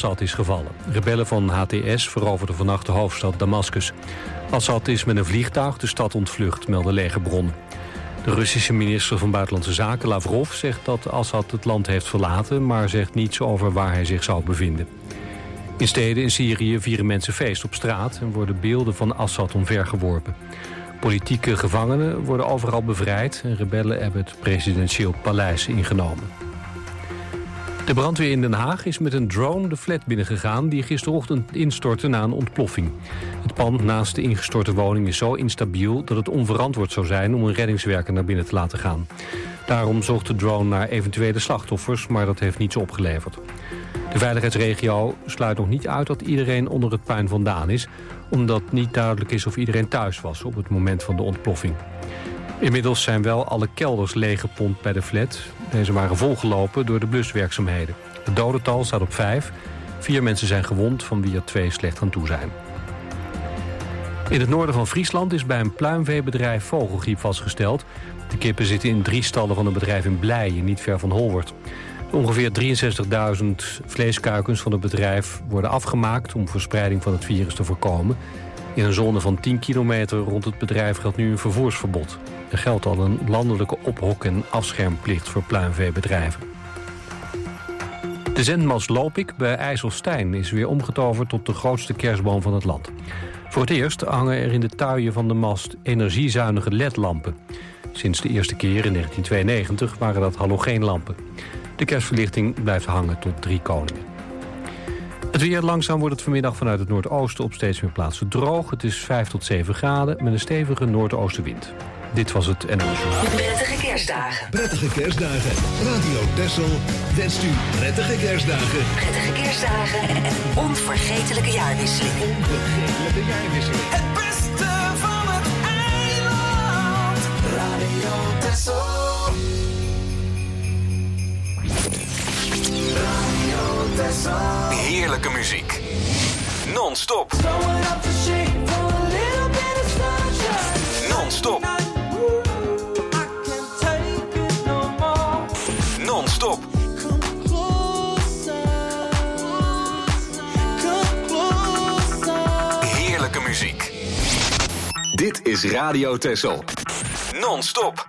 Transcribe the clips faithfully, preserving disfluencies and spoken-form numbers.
Assad is gevallen. Rebellen van H T S veroverden vannacht de hoofdstad Damascus. Assad is met een vliegtuig de stad ontvlucht, melden legerbronnen. De Russische minister van Buitenlandse Zaken, Lavrov, zegt dat Assad het land heeft verlaten, maar zegt niets over waar hij zich zou bevinden. In steden in Syrië vieren mensen feest op straat en worden beelden van Assad omvergeworpen. Politieke gevangenen worden overal bevrijd en rebellen hebben het presidentieel paleis ingenomen. De brandweer in Den Haag is met een drone de flat binnengegaan die gisterochtend instortte na een ontploffing. Het pand naast de ingestorte woning is zo instabiel dat het onverantwoord zou zijn om een reddingswerker naar binnen te laten gaan. Daarom zocht de drone naar eventuele slachtoffers, maar dat heeft niets opgeleverd. De veiligheidsregio sluit nog niet uit dat iedereen onder het puin vandaan is, omdat niet duidelijk is of iedereen thuis was op het moment van de ontploffing. Inmiddels zijn wel alle kelders leeggepompt bij de flat. Deze waren volgelopen door de bluswerkzaamheden. Het dodental staat op vijf. Vier mensen zijn gewond, van wie er twee slecht aan toe zijn. In het noorden van Friesland is bij een pluimveebedrijf vogelgriep vastgesteld. De kippen zitten in drie stallen van een bedrijf in Blijen, niet ver van Holwert. De ongeveer drieënzestigduizend vleeskuikens van het bedrijf worden afgemaakt om verspreiding van het virus te voorkomen. In een zone van tien kilometer rond het bedrijf geldt nu een vervoersverbod. Er geldt al een landelijke ophok- en afschermplicht voor pluimveebedrijven. De zendmast Lopik bij IJsselstein is weer omgetoverd tot de grootste kerstboom van het land. Voor het eerst hangen er in de tuien van de mast energiezuinige L E D-lampen. Sinds de eerste keer in negentien tweeënnegentig waren dat halogeenlampen. De kerstverlichting blijft hangen tot drie koningen. Het weer, langzaam wordt het vanmiddag vanuit het noordoosten op steeds meer plaatsen droog. Het is vijf tot zeven graden met een stevige noordoostenwind. Dit was het N O S. Prettige kerstdagen. Prettige kerstdagen. Radio Texel wenst u prettige kerstdagen. Prettige kerstdagen en een onvergetelijke jaarwisseling. Onvergetelijke jaarwisseling. Het beste van het eiland. Radio Texel. Radio Texel. Heerlijke muziek. Non-stop. Non-stop. Non-stop. Heerlijke muziek. Dit is Radio Texel. Non-stop.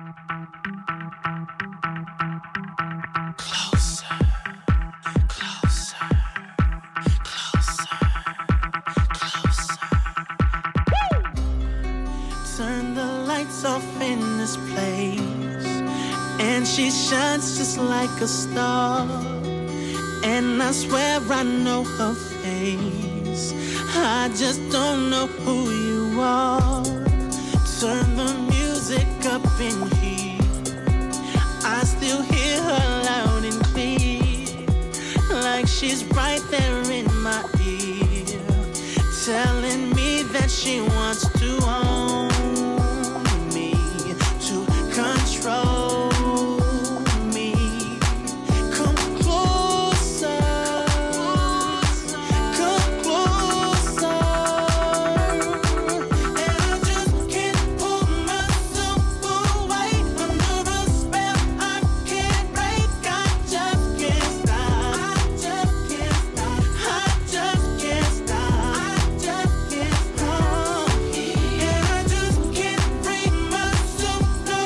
Off in this place, and she shines just like a star, and I swear I know her face. I just don't know who you are. Turn the music up in here, I still hear her loud and clear, like she's right there in my ear, telling me that she wants to own control me. Come closer, come closer, and I just can't pull myself away under a spell I can't break. I just can't stop. I just can't stop. I just can't stop. I just can't stop. And I just can't bring myself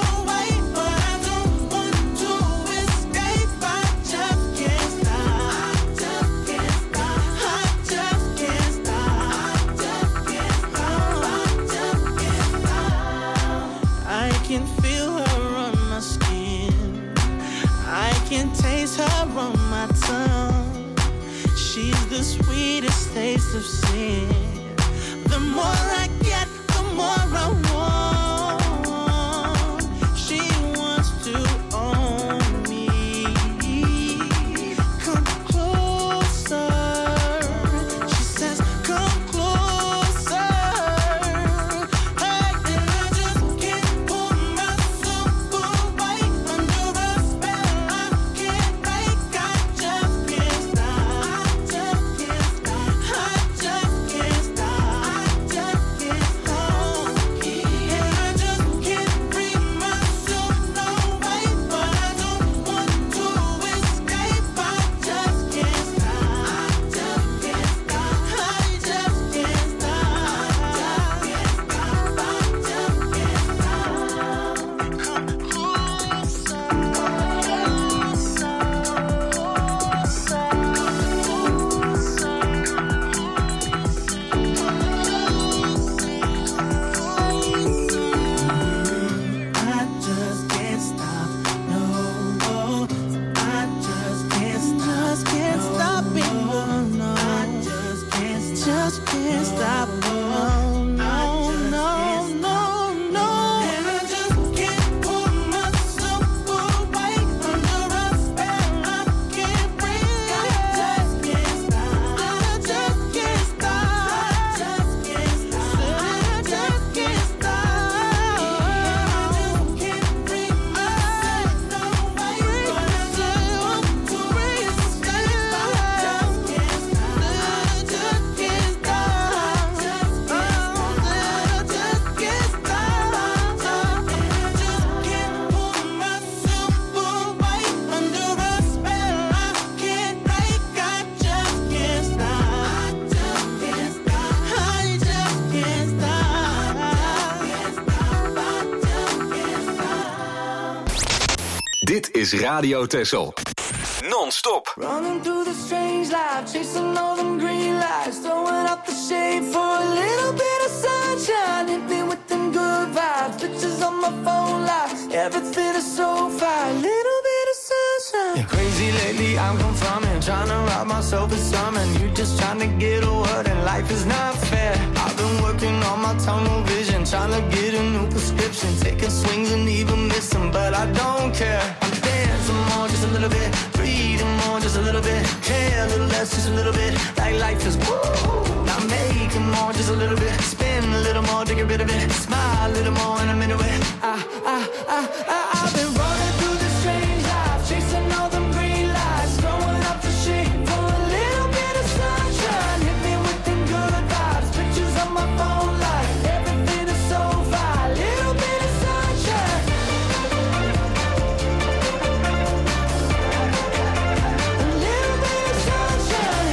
her on my tongue. She's the sweetest taste of sin. The more I get, the more I want. She wants to own me. Come closer. She says, come closer. Hey, and I just can't pull myself away under a spell I can't break. I just can't stop. I just can't stop. I just can't stop. I just can't is Radio Texel. Non-stop. Running through the strange life, chasing all them green lights, throwing up the shade for a little bit of sunshine. Hit me with them good vibes, pictures on my phone lights. Everything is so fine, little bit of sunshine. Yeah, crazy lately, I'm confirming, trying to rob myself of something. You just trying to get a word, and life is not fair. I've been working on my tunnel vision, trying to get a new prescription, taking swings and even missing, but I don't care. I'm dancing more, just a little bit, breathing more, just a little bit, care a little less, just a little bit, like life is woo. I'm making more, just a little bit, spin a little more to get rid of it, smile a little more and I'm into it. I, I, I, I, I've been running through this strange life, chasing all them green lights, throwing up the shade for a little bit of sunshine. Hit me with them good vibes, pictures on my phone light, everything is so fine, little bit of sunshine. A little bit of sunshine.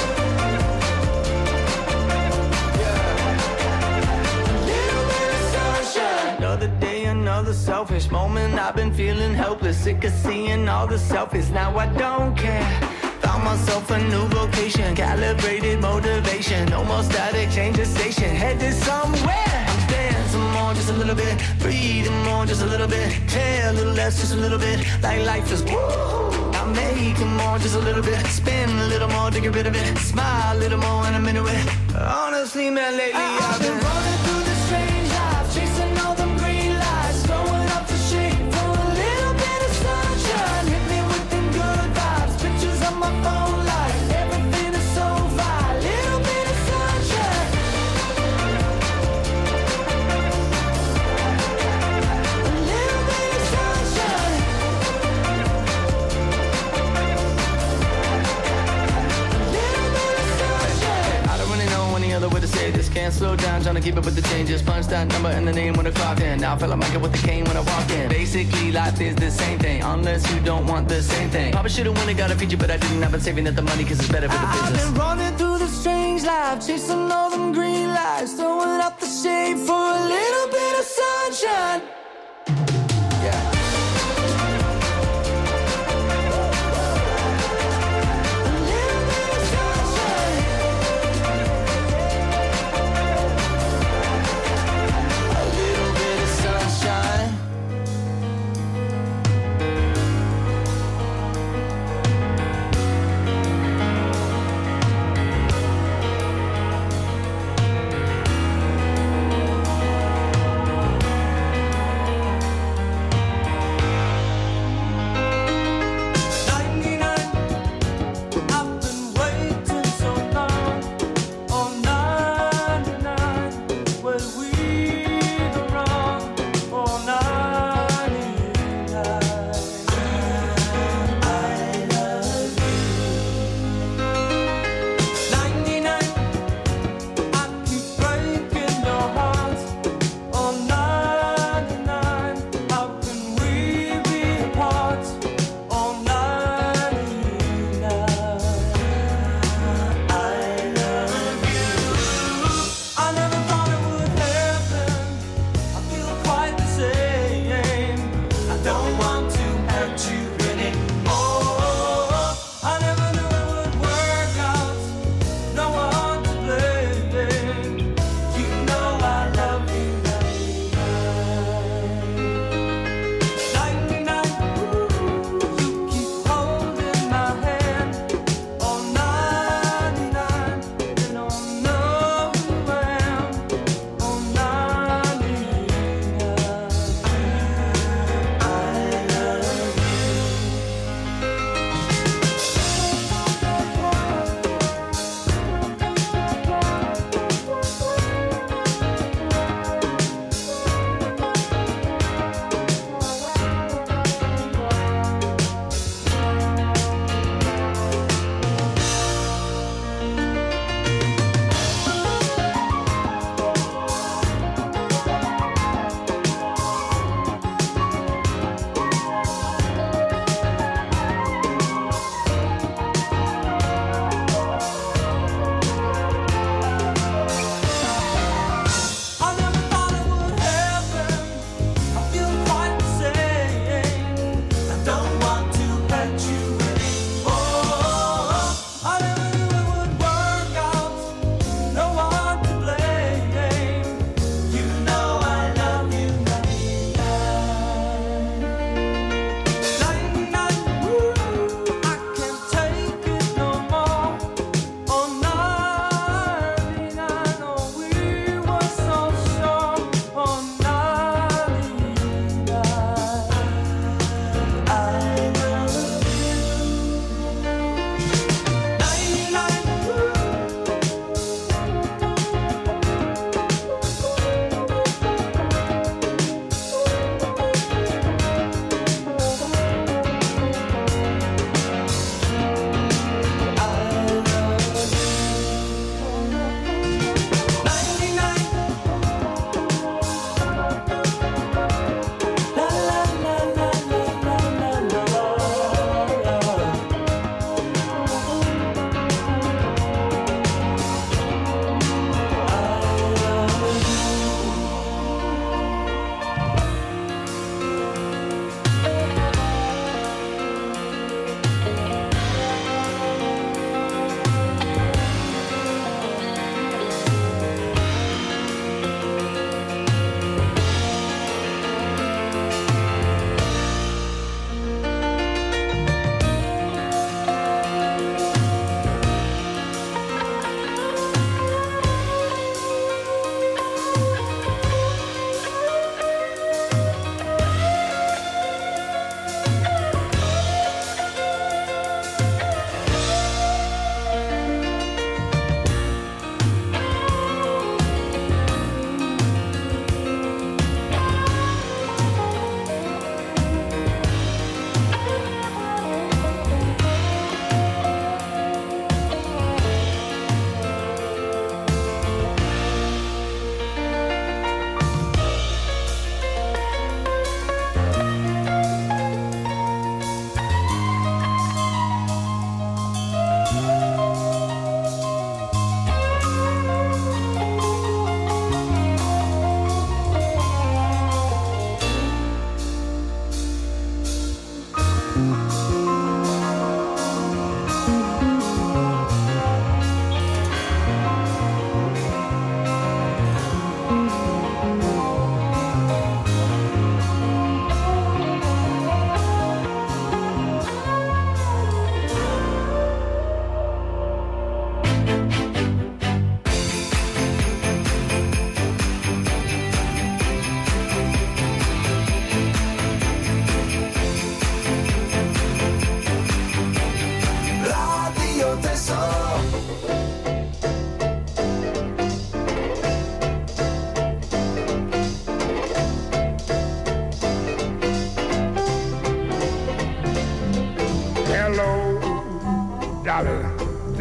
Another day, another selfish moment. I've been feeling helpless, sick of seeing all the selfies. Now I don't care. Found myself a new vocation, calibrated motivation. No more static, change the station, headed somewhere. I'm dancing more, just a little bit, breathing more, just a little bit, care a little less, just a little bit, like life is woo. I'm making more, just a little bit, spin a little more to get rid of it, smile a little more and I'm into it. Honestly, man, lately I, I've been running through this strange life, chasing all them green lights, throwing up the shade for a little bit of sunshine. Hit me with them good vibes, pictures on my phone light, everything is so fine, little bit of sunshine. A little bit of sunshine. A little bit of sunshine. I don't really know any other way to say this. Can't slow down, trying to keep up with the changes. Punch that number and the name when I clocked in. Now I feel like I get with the cane when I walk in. Basically, life is the same thing, unless you don't want the same thing. Probably should've won and got a feature, but I didn't. I've been saving up the money cause it's better for the business. I've been running through the strange life, chasing all them green lights, throwing up the shade for a little bit of sunshine. Yeah. A little bit of sunshine. A little bit of sunshine.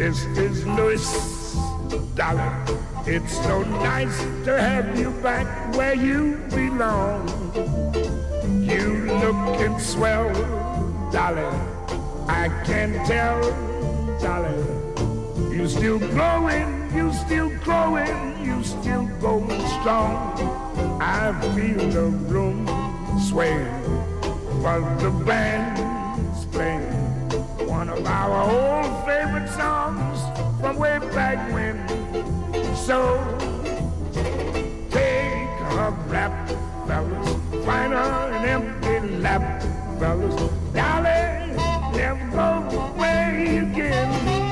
This is Louis, darling. It's so nice to have you back where you belong. You looking swell, darling. I can tell, darling. You still glowing, you still growing, you still going strong. I feel the room swaying, but the band's playing one of our old favorite songs from way back when. So take a rap, fellas, find her an empty lap, fellas, darling, never go away again.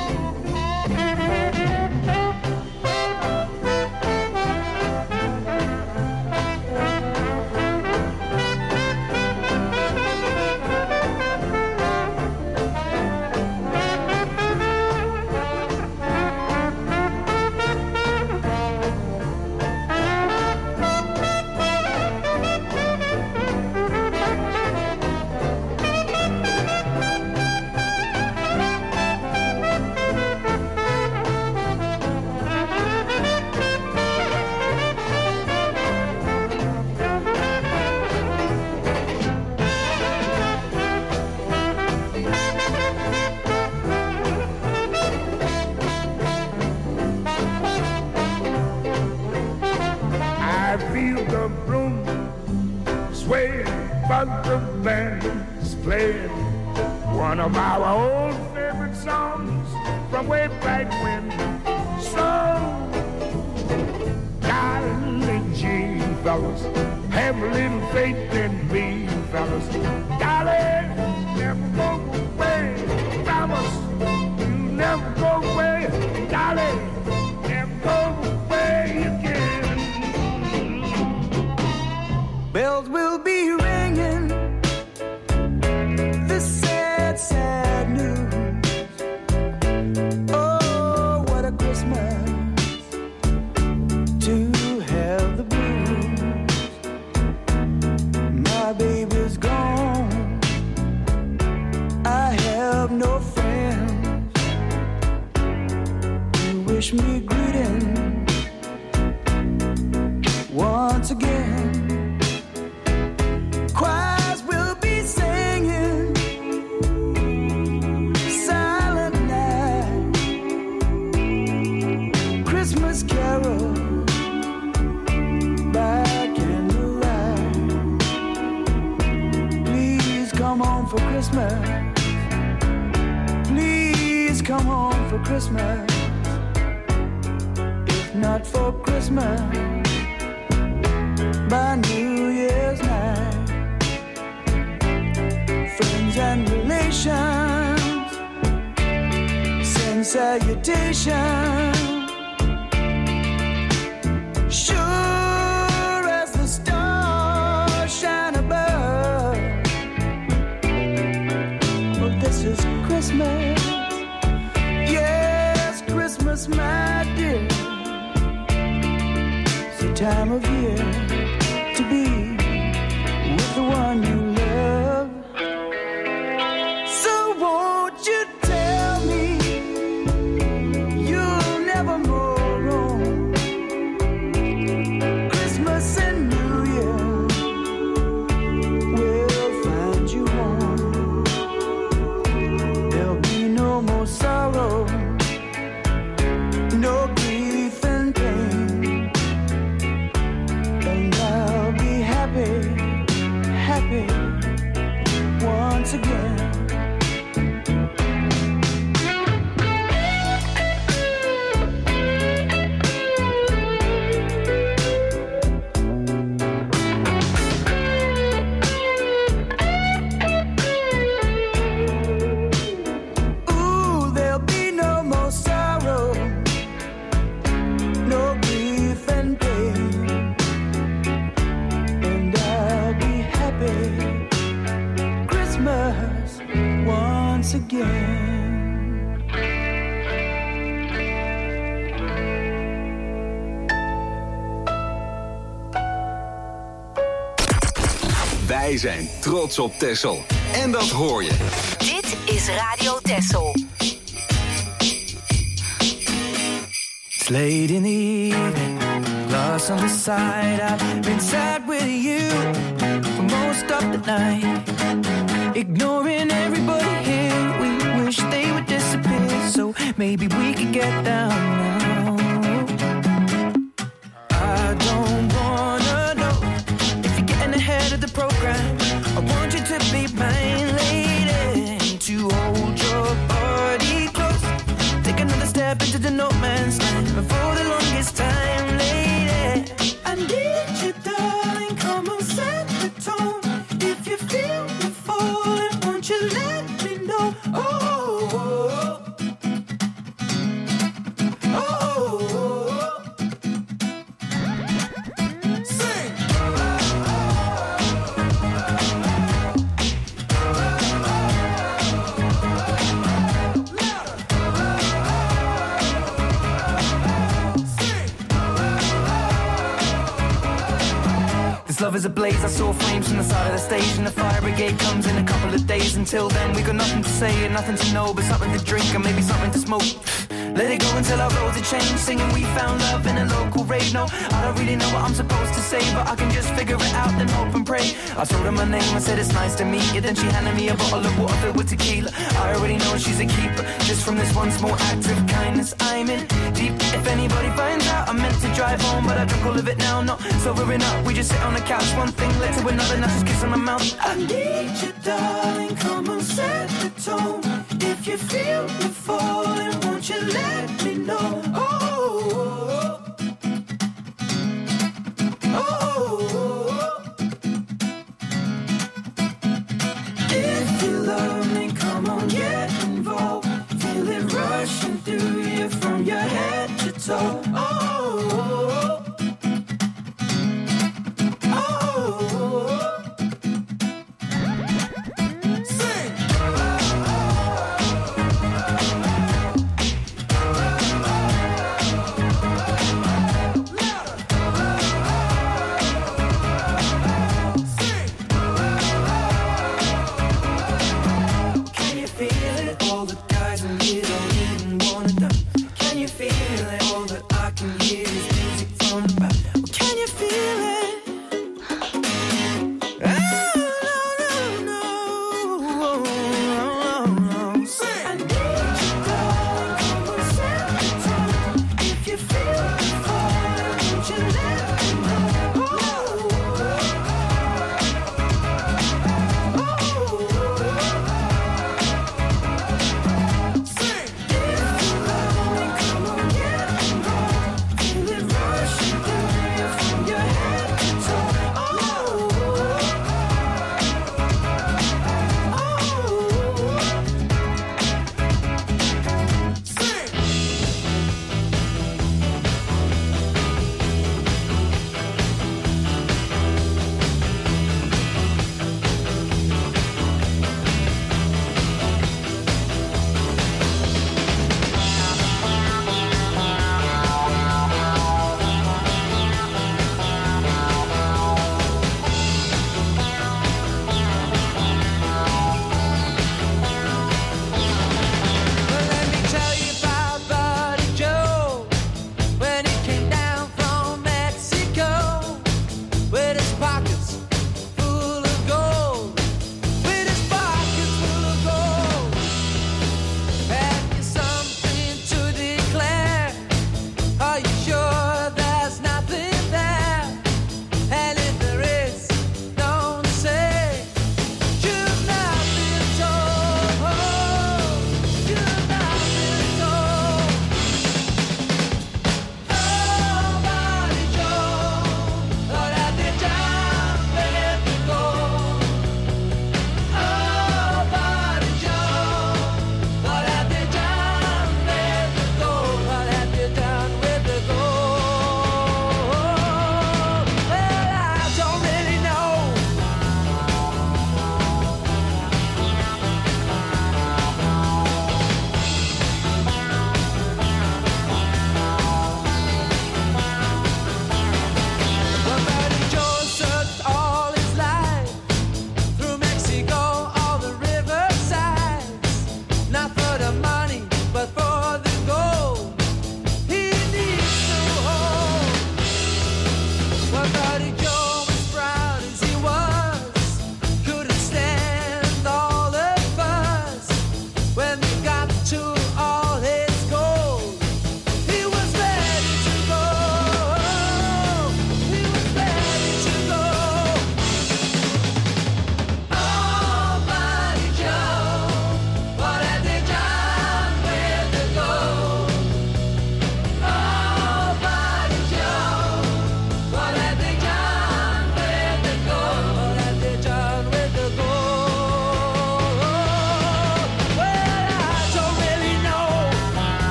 The band's playing one of our old favorite songs from way back when. So, darling G, fellas, have a little faith in me, fellas. Darling, never go away, promise you never go away, darling, never go away again. Bells will be ringing. Sad, sad news. Oh, what a Christmas to have the blues. My baby's gone. I have no friends to wish me greeting once again. Choirs will be singing Christmas carol by candlelight. Please come home for Christmas. Please come home for Christmas. If not for Christmas, by New Year's night. Friends and relations send salutations. Sure as the stars shine above. Well, this is Christmas. Yes, Christmas, my dear. It's the time of year to be with the one you love. So won't you tell me you'll never more roam? Christmas and New Year will find you home. There'll be no more sorrow, no grief and pain, and I'll be happy, happy once again. Wij zijn trots op Texel. En dat hoor je. Dit is Radio Texel. It's late in the evening, glass on the side. I've been sad with you for most of the night, ignoring everybody here. We wish they would disappear, so maybe we could get down now. I don't wanna know if you're getting ahead of the program. I want you to be mine, lady, to hold your body close. Take another step into the no man's land for the longest time, lady. I need you, darling, come on, set the tone. If you feel me falling, won't you let me know? Oh, oh, oh. Love is ablaze, I saw flames from the side of the stage, and the fire brigade comes in a couple of days. Until then we got nothing to say and nothing to know, but something to drink and maybe something to smoke. Let it go until our roads are changed, singing we found love in a local rave. No, I don't really know what I'm supposed to say, but I can just figure it out and hope and pray. I told her my name, I said it's nice to meet you, then she handed me a bottle of water filled with tequila. I already know she's a keeper, just from this one small act of kindness. I'm in deep, if anybody finds out, I meant to drive home, but I drunk all of it now. Not sobering up, we just sit on the couch, one thing led to another, now just kiss on my mouth. I need you, darling, come on, set the tone. If you feel me falling, won't you let me know? Oh, oh, oh, oh. If you love me, come on, get involved. Feel it rushing through you from your head to toe. Oh, oh, oh, oh. All the guys in here don't even wanna done. Can you feel it? All that I can hear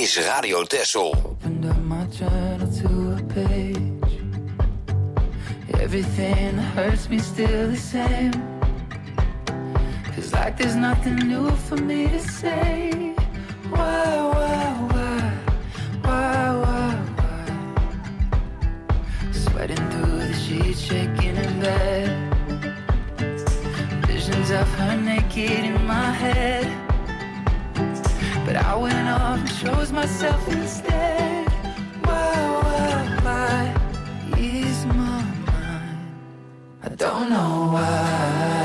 is Radio Texel. Opened up my journal to a page. Everything that hurts me still the same. Feels like there's nothing new for me to say. Why, why, why, why, why, why? Sweating through the sheets, shaking in bed. Visions of her naked in my head. But I went off and chose myself instead. Why, why, why is my mind? I don't know why.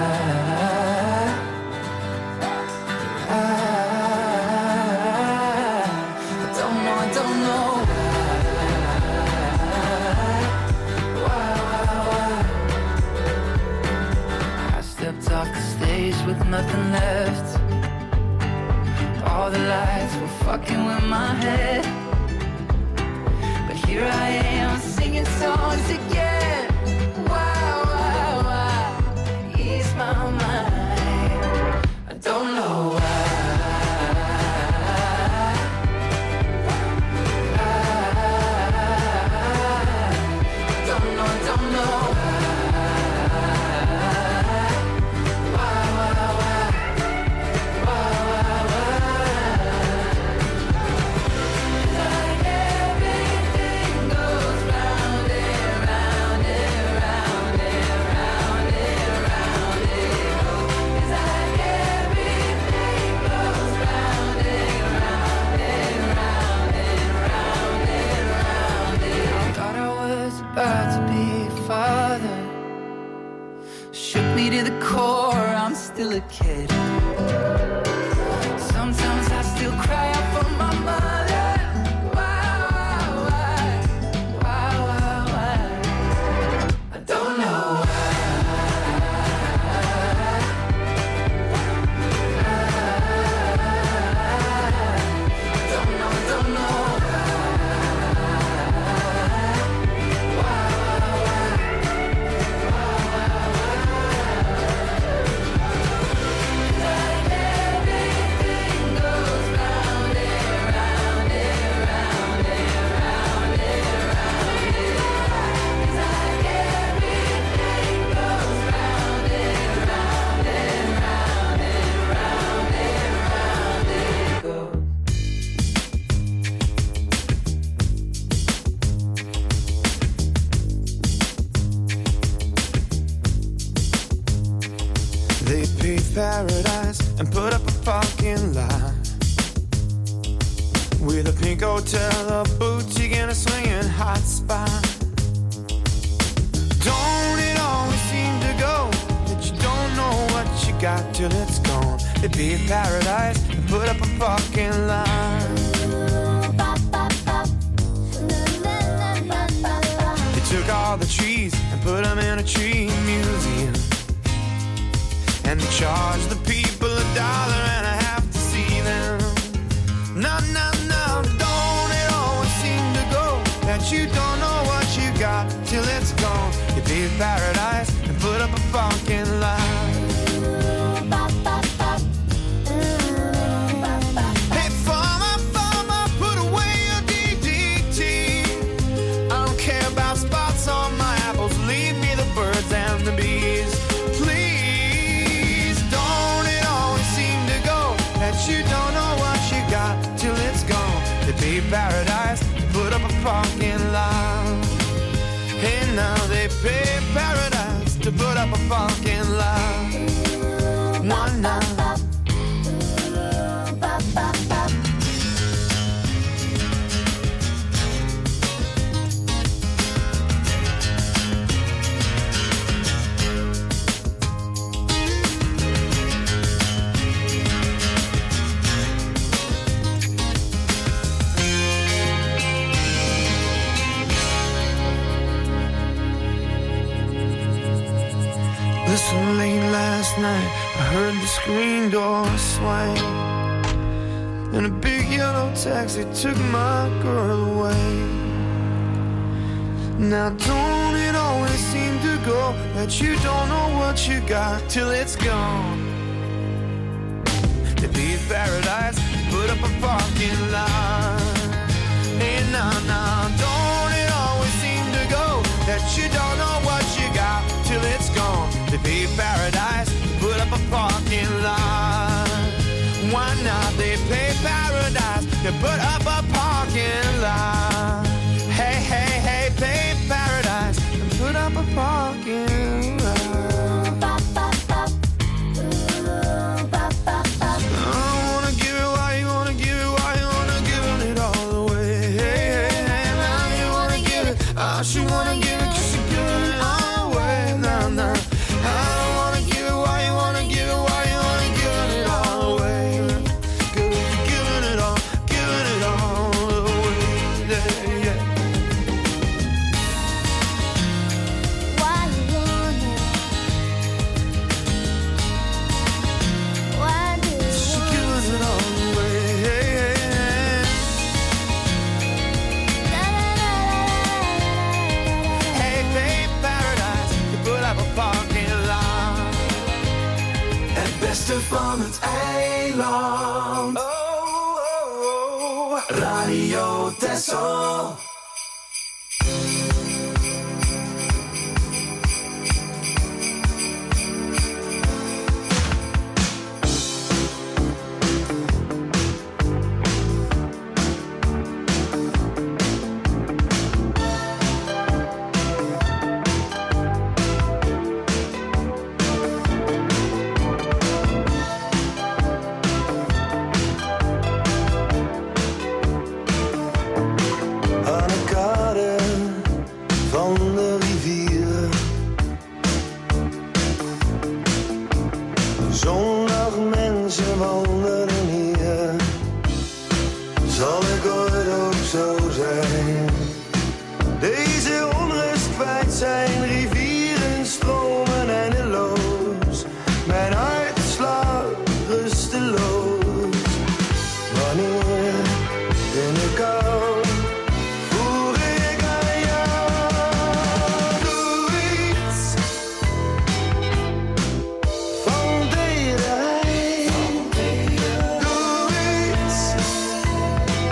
With nothing left, all the lights were fucking with my head. But here I am singing songs again. Why, why, why ease my mind? I don't know why. I don't know, I don't know. I'm still a kid. Sometimes I still cry out for my mother. Why, why, why, why, why? I don't know why. I don't know, I don't know. Paradise and put up a parking lot with a pink hotel, a boutique, and a swinging hot spot. Don't it always seem to go that you don't know what you got till it's gone? They paved paradise and put up a parking lot. They took all the trees and put them in a tree museum. And they charge the people a dollar and a half to see them. No, no, no, don't it always seem to go that you don't know what you got till it's gone? You pave paradise and put up a parking lot. Hey, farmer, farmer, put away your D D T. I don't care about spots on my apples. Leave me the birds and the bees. You don't know what you got till it's gone. They paved paradise, put up a parking lot. Hey, now they paved paradise to put up a parking lot. One night. Listen, late last night, I heard the screen door swing, and a big yellow taxi took my girl away. Now don't it always seem to go that you don't know what you got till it's gone? They paved paradise, put put up a parking lot. Hey, nah, nah, don't it always seem to go that you don't know what you got till it's gone? They pay paradise to put up a parking lot. Why not? They pay paradise to put up a parking lot. Hey, hey, hey, pay paradise and put up a parking lot. She wanna give it 'cause she giving it all away. Nah, nah. I don't wanna give it. Why you wanna give it? Why you wanna give it all away? Girl, you're giving it all, giving it all away. Yeah, yeah. Why you want it? Why do you She want giving it all away. Yeah, yeah. Het beste van het eiland. Oh, oh, oh. Radio Texel.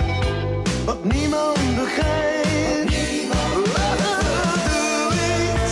Niemand begrijpt. Doe iets.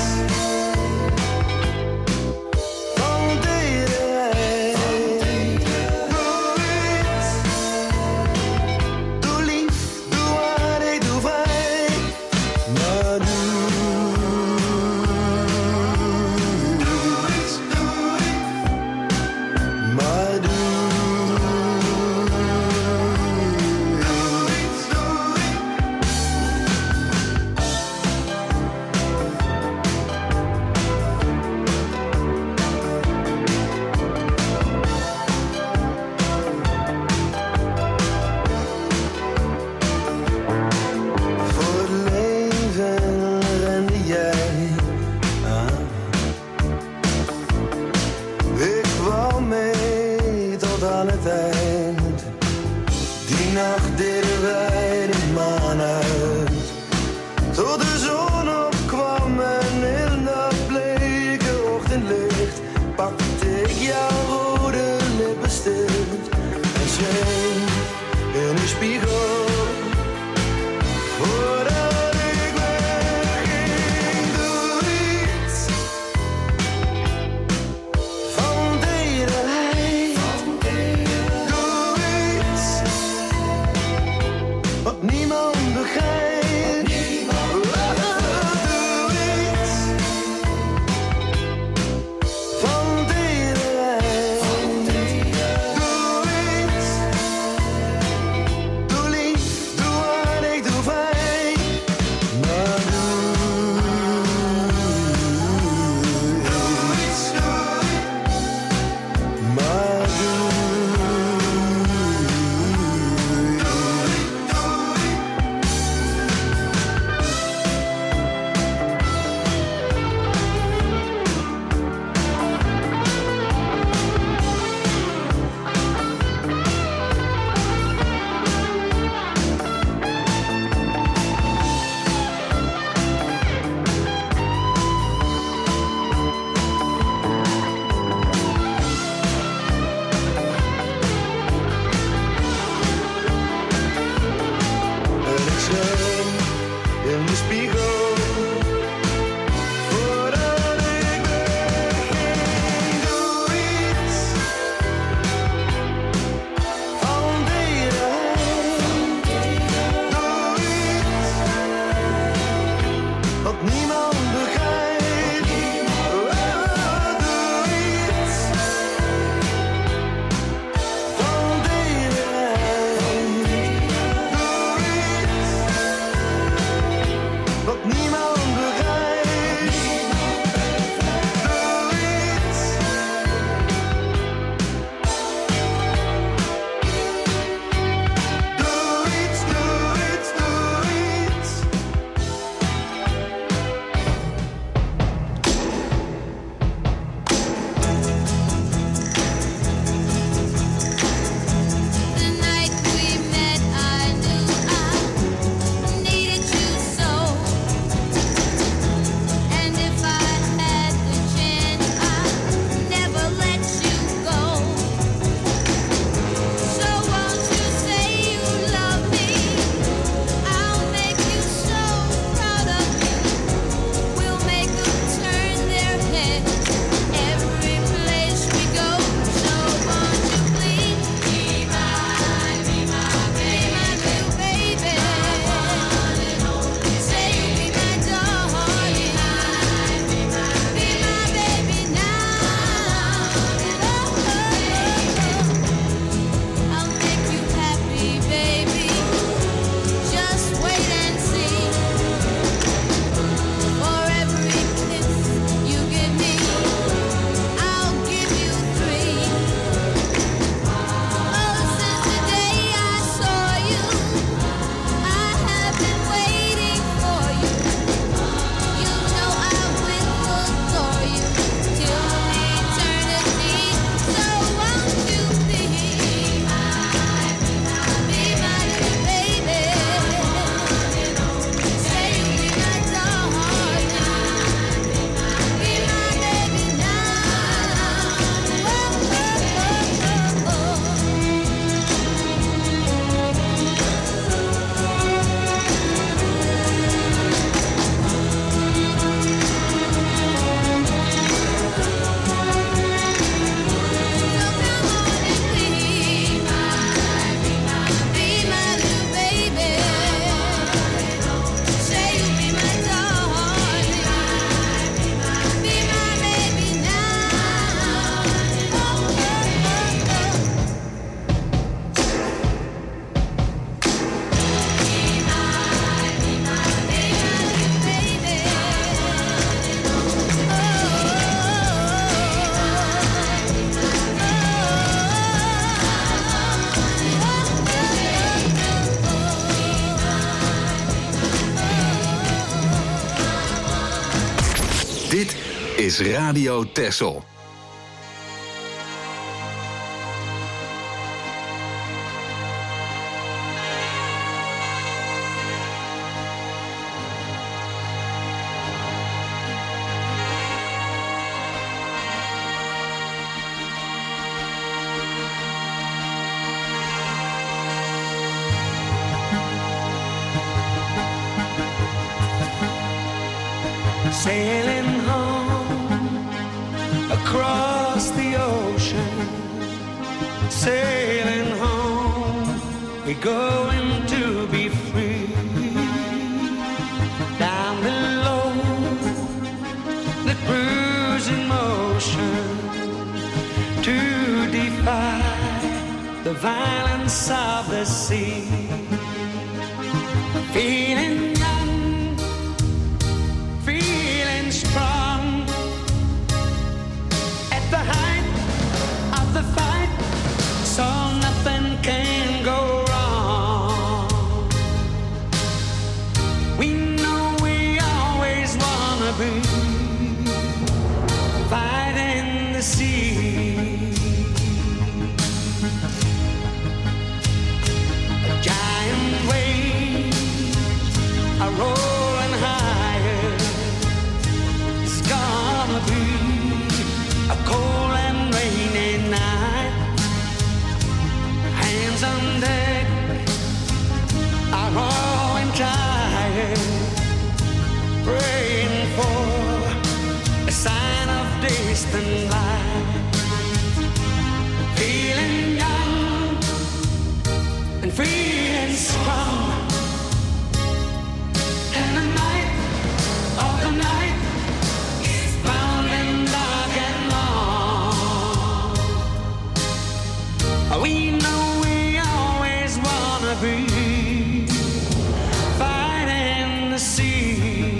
Dit is Radio Texel. Sailing home across the ocean, sailing home, we're going to be free. Down below, the cruising motion, to defy the violence of the sea. Feeling young, feeling strong, at the height of the fight, so nothing can go wrong. We know we always wanna be fighting the sea. A giant wave are rolling higher. It's gonna be a cold and rainy night. Hands on deck are growing tired, praying for a sign of distant light. Feeling young and feeling strong. And the night of the night is bound and dark and long. We know we always wanna be fighting the sea.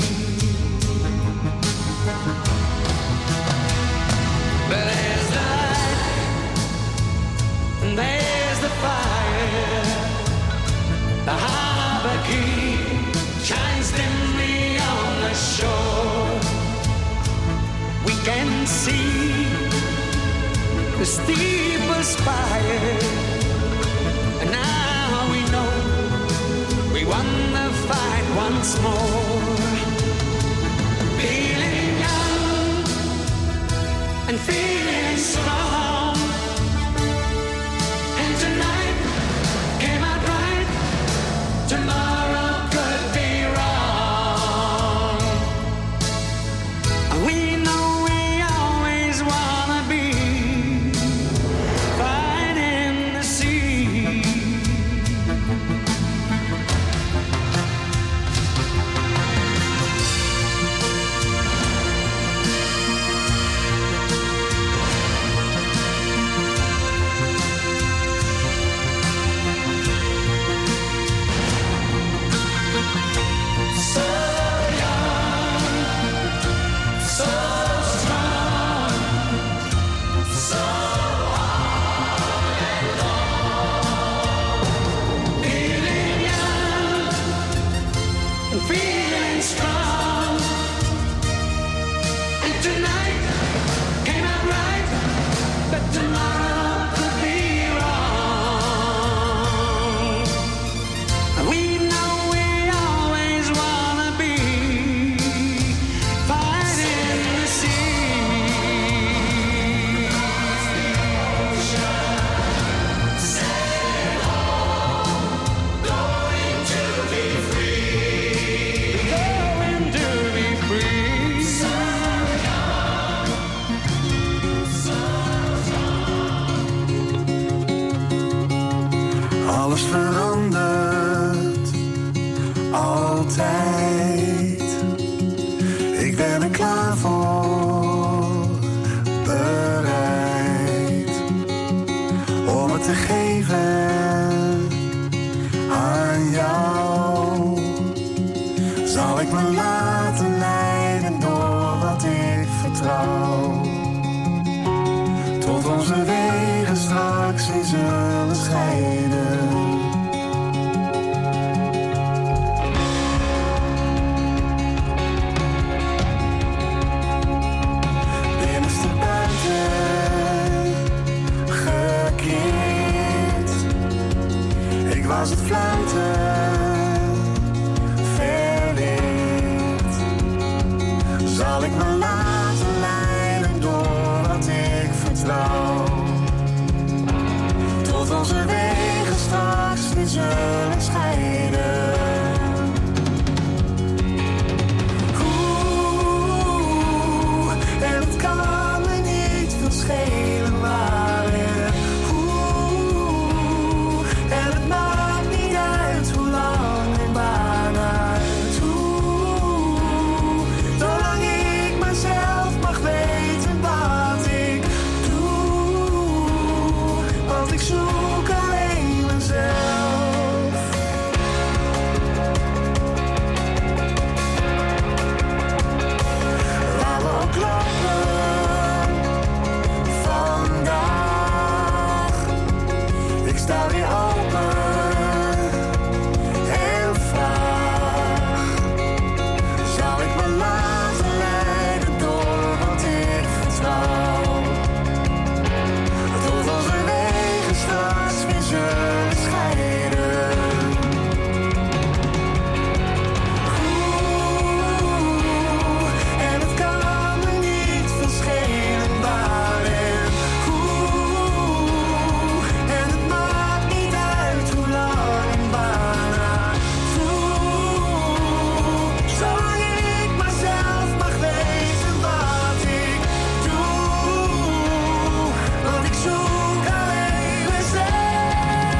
But there's the light and there's the fire. The harbor key shines dimly on the shore. We can see the steeple spire, and now we know we won the fight once more. Feeling young and feeling strong, and tonight came out right. Tomorrow could be wrong. We know we always wanna be fighting the sea. So young, so strong, so on and on. Feeling young and feeling strong, and tonight came out right, but tomorrow could be wrong. We know we always wanna be fighting the sea. Sail home, going to be free. Going to be free. So young, so strong. Alles verandert, altijd. Ik ben er klaar voor, bereid om het te geven aan jou. Zal ik me laten leiden door wat ik vertrouw, tot onze wegen straks weer zullen scheiden. Zal ik me laten leiden door wat ik vertrouw? Tot onze wegen straks weer zullen scheiden. Oeh, en het kan me niet veel schelen waar en hoe. En het maakt niet uit hoe lang en waaruit hoe. Zolang ik mezelf mag weten wat ik doe. Want ik zoek alleen mezelf. Waar we ook lopen vandaag. Ik sta weer open en vraag. Zal ik me laten leiden door wat ik vertrouw? Tot onze wegen straks weer zullen scheiden. Oeh, en het kan me niet veel schelen waar en hoe. En het maakt niet uit hoe lang en waarnaartoe. Zolang ik mezelf mag weten wat ik doe. Want ik zoek alleen mezelf.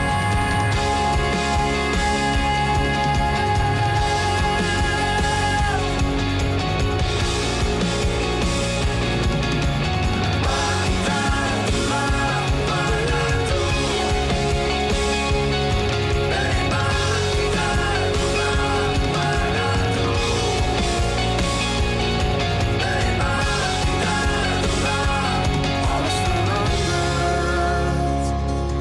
Alles verandert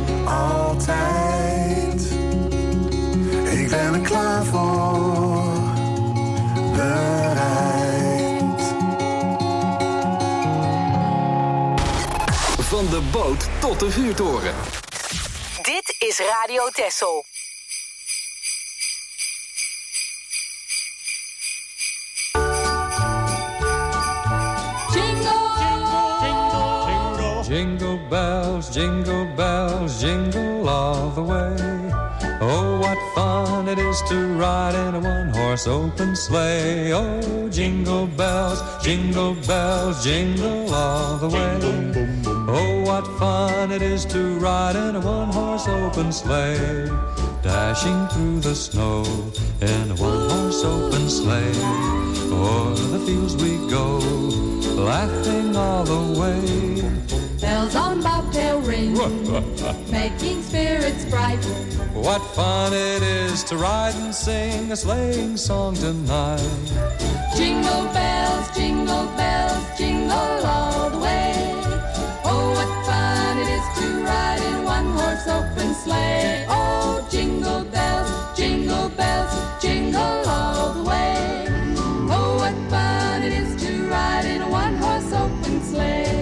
altijd. Ik ben er klaar voor, bereid. Van de boot tot de vuurtoren. Dit is Radio Texel. Jingle bells, jingle bells, jingle all the way. Oh, what fun it is to ride in a one-horse open sleigh. Oh, jingle bells, jingle bells, jingle all the way. Oh, what fun it is to ride in a one-horse open sleigh. Dashing through the snow in a one-horse open sleigh. O'er the fields we go, laughing all the way. Bells on bobtail ring, making spirits bright. What fun it is to ride and sing a sleighing song tonight. Jingle bells, jingle bells, jingle all the way. Oh, what fun it is to ride in one horse open sleigh. Oh, jingle bells, jingle bells, jingle all the way. Oh, what fun it is to ride in a one horse open sleigh.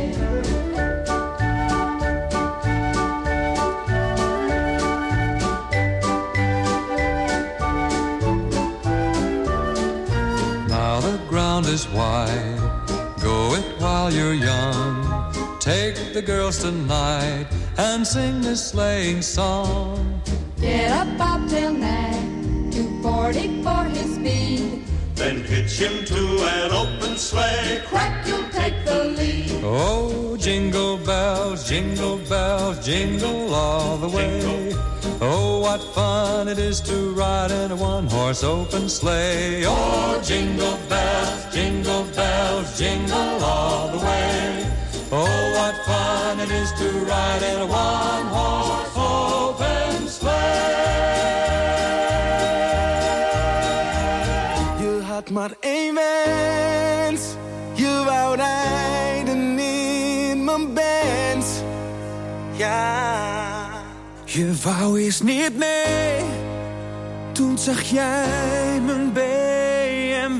Is wide, go it while you're young. Take the girls tonight and sing this sleighing song. Get a bobtail nag, two forty for his speed. Then hitch him to an open sleigh. Crack, you'll take the lead. Oh, jingle bells, jingle bells, jingle all the way. Oh, what fun it is to ride in a one-horse open sleigh. Oh, jingle bells, jingle bells, jingle all the way. Oh, what fun it is to ride in a one-horse open sleigh. Je had maar één wens, je wou rijden in mijn Benz. Ja. Je wou eens niet mee, toen zag jij mijn B M W.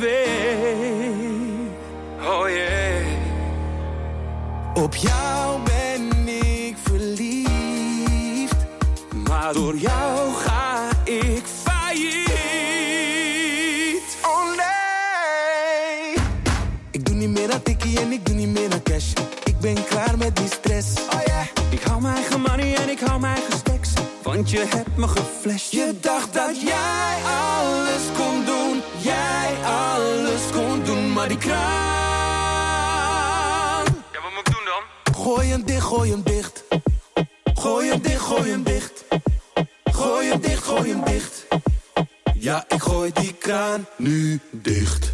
Oh yeah. Op jou ben ik verliefd, maar door jou ga ik failliet. Oh nee, ik doe niet meer aan tikkie en ik doe niet meer aan cash. Ik ben klaar met die stress. Oh yeah. Ik hou mijn eigen money en ik hou mijn eigen stacks. Want je hebt me geflasht. Je dacht dat jij alles kon doen. Jij alles kon doen. Maar die kraan. Ja, wat moet ik doen dan? Gooi hem dicht, gooi hem dicht. Gooi hem dicht, gooi hem dicht. Gooi hem dicht, gooi hem dicht. Ja, ik gooi die kraan nu dicht.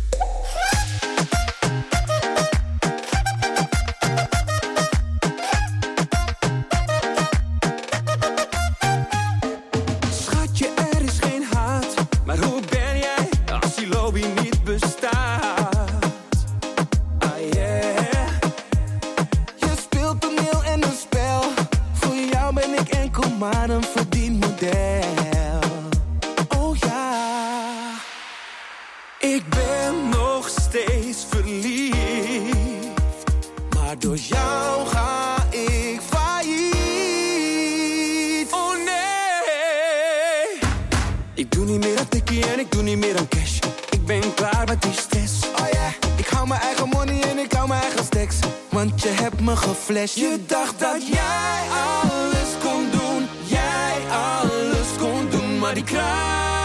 Schatje, er is geen haat. Maar hoe ben jij als die lobby niet bestaat? Ah yeah. Je speelt toneel en een spel. Voor jou ben ik enkel maar een verdienmodel. Oh ja. Ik ben nog steeds verliefd. Maar door jou ga ik failliet. Oh nee. Ik doe niet meer aan tikkie en ik doe niet meer aan cash. Ik ben klaar met die stress. Oh yeah. Ik hou mijn eigen money en ik hou mijn eigen stacks. Want je hebt me geflasht. Je dacht dat jij alles kon doen. Jij alles kon doen. Maar die kraan.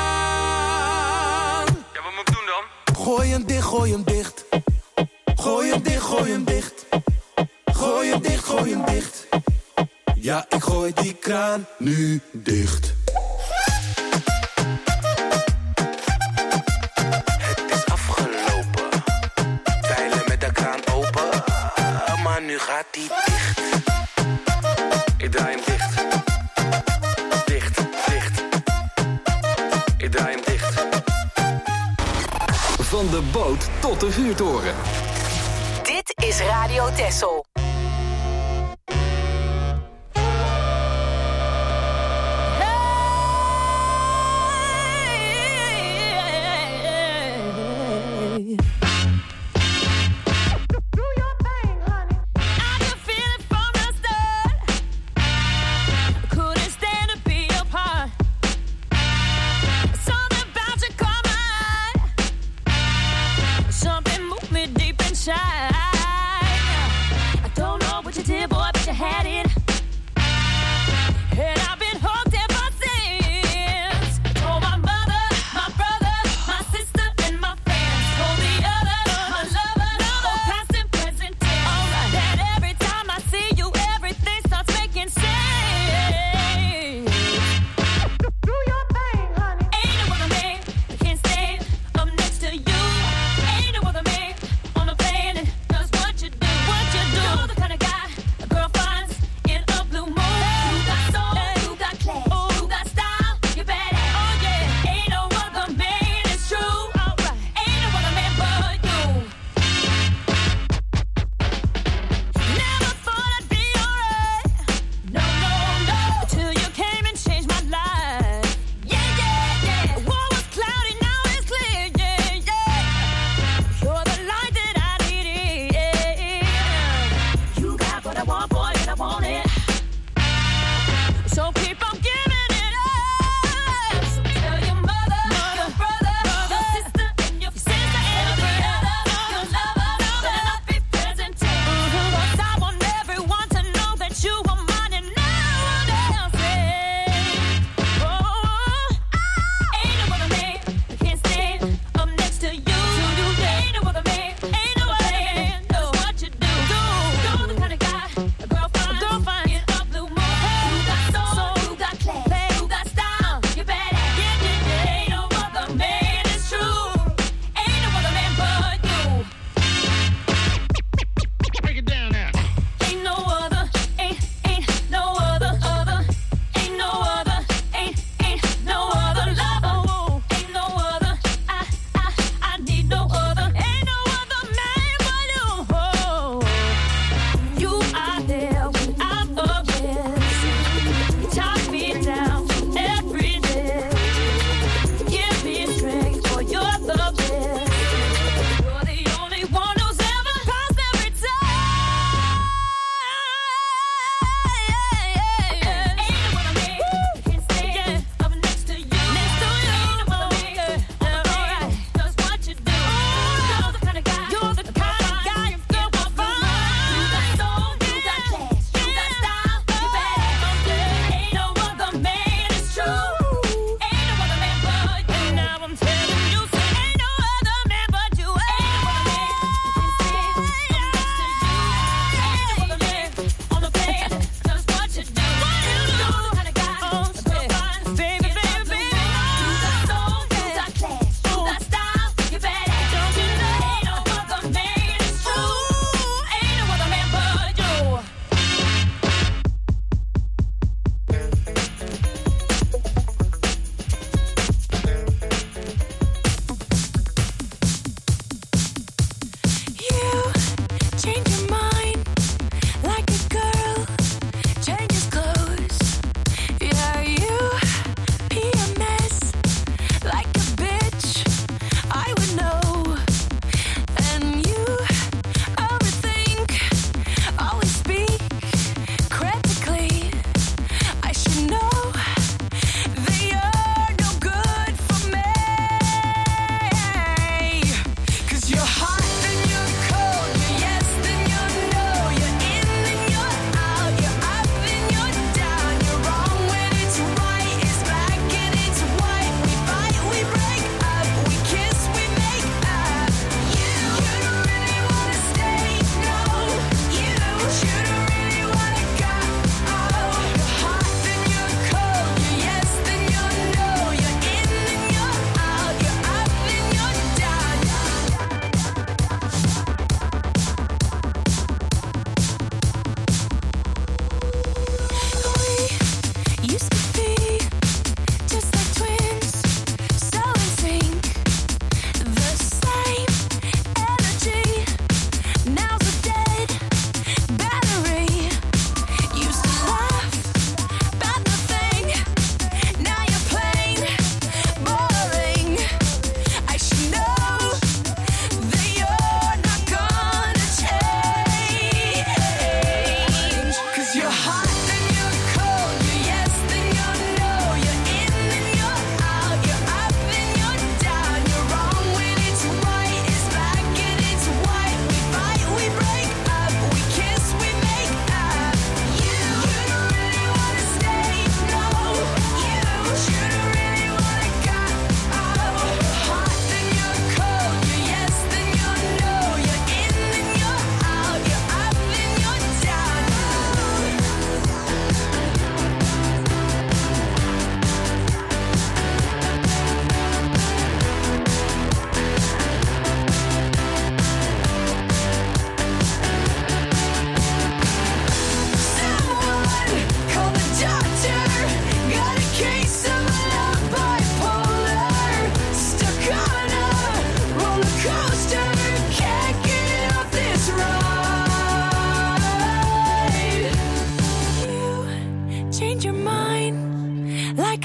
Ja, wat moet ik doen dan? Gooi hem dicht, gooi hem dicht. Gooi hem dicht, gooi hem dicht. Gooi hem dicht, gooi hem dicht. Ja, ik gooi die kraan nu dicht. Het is afgelopen. Dweilen met de kraan open. Maar nu gaat die dicht. Ik draai hem dicht. Dicht, dicht. Ik draai hem dicht. Van de boot tot de vuurtoren. Dit is Radio Texel. Something moved me deep inside.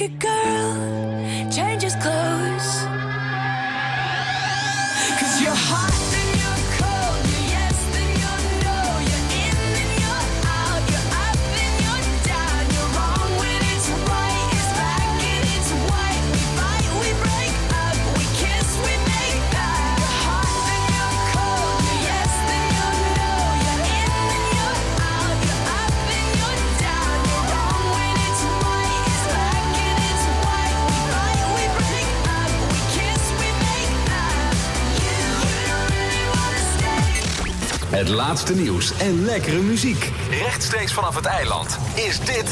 naked girl changes clothes. 'Cause you're hot then you're cold, you're yes then you're no, you're in then you're out, you're up then you're down, you're wrong when it's right, it's black and it's white, we fight, we break up, we kiss, we make up. You're hot then you're cold, you're yes then you're no, you're in then you're out, you're up then you're down, you're wrong when it's right, it's black and it's white, we fight, we break up, we kiss, we make up. You, you don't really wanna stay. Het laatste nieuws en lekkere muziek. Rechtstreeks vanaf het eiland is dit...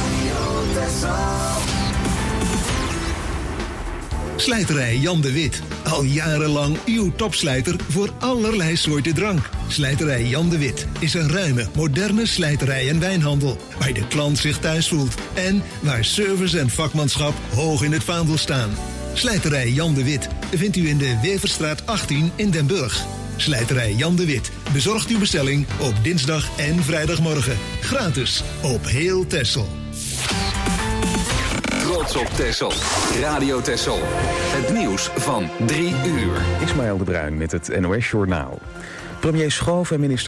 Slijterij Jan de Wit. Al jarenlang uw topslijter voor allerlei soorten drank. Slijterij Jan de Wit is een ruime, moderne slijterij en wijnhandel. Waar de klant zich thuis voelt. En waar service en vakmanschap hoog in het vaandel staan. Slijterij Jan de Wit vindt u in de Weverstraat achttien in Den Burg. Slijterij Jan de Wit bezorgt uw bestelling op dinsdag en vrijdagmorgen. Gratis op heel Texel. Trots op Texel. Radio Texel. Het nieuws van drie uur. Ismaël de Bruin met het N O S Journaal. Premier Schoof en minister